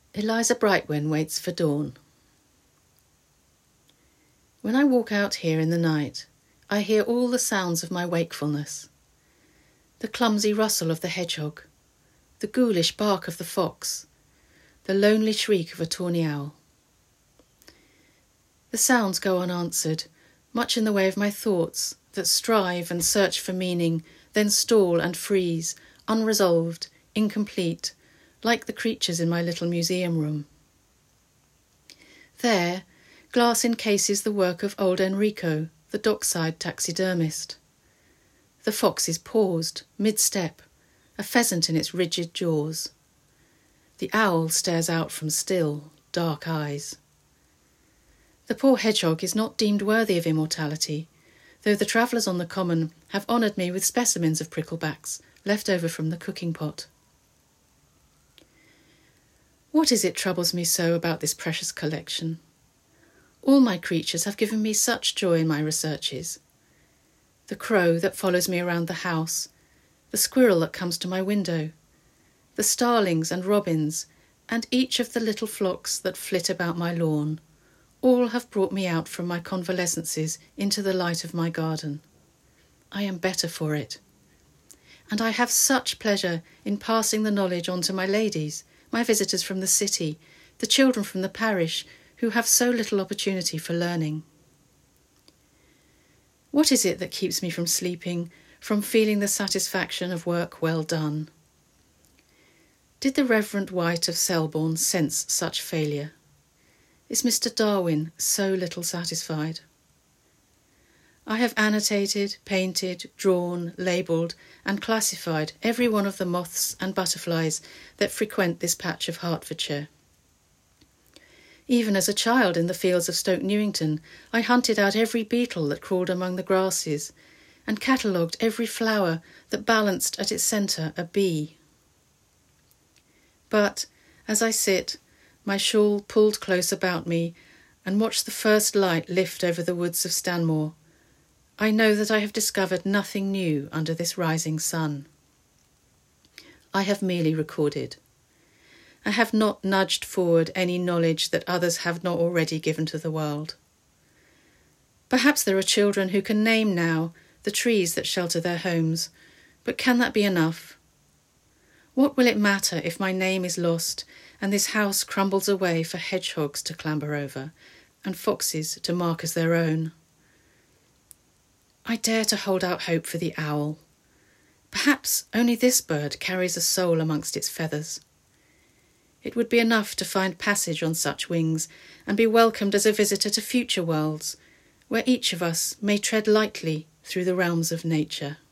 Eliza Brightwen waits for dawn. When I walk out here in the night, I hear all the sounds of my wakefulness. The clumsy rustle of the hedgehog, the ghoulish bark of the fox, the lonely shriek of a tawny owl. The sounds go unanswered, much in the way of my thoughts that strive and search for meaning, then stall and freeze, unresolved, incomplete, like the creatures in my little museum room. There, glass encases the work of old Enrico, the dockside taxidermist. The fox is paused, mid-step, a pheasant in its rigid jaws. The owl stares out from still, dark eyes. The poor hedgehog is not deemed worthy of immortality, though the travellers on the common have honoured me with specimens of pricklebacks left over from the cooking pot. What is it troubles me so about this precious collection? All my creatures have given me such joy in my researches. The crow that follows me around the house, the squirrel that comes to my window, the starlings and robins, and each of the little flocks that flit about my lawn, all have brought me out from my convalescences into the light of my garden. I am better for it. And I have such pleasure in passing the knowledge on to my ladies, my visitors from the city, the children from the parish, who have so little opportunity for learning. What is it that keeps me from sleeping, from feeling the satisfaction of work well done? Did the Reverend White of Selborne sense such failure? Is Mr. Darwin so little satisfied? I have annotated, painted, drawn, labelled, and classified every one of the moths and butterflies that frequent this patch of Hertfordshire. Even as a child in the fields of Stoke Newington, I hunted out every beetle that crawled among the grasses, and catalogued every flower that balanced at its centre a bee. But, as I sit, my shawl pulled close about me, and watch the first light lift over the woods of Stanmore, I know that I have discovered nothing new under this rising sun. I have merely recorded. I have not nudged forward any knowledge that others have not already given to the world. Perhaps there are children who can name now the trees that shelter their homes, but can that be enough? What will it matter if my name is lost and this house crumbles away for hedgehogs to clamber over and foxes to mark as their own? I dare to hold out hope for the owl. Perhaps only this bird carries a soul amongst its feathers. It would be enough to find passage on such wings and be welcomed as a visitor to future worlds, where each of us may tread lightly through the realms of nature.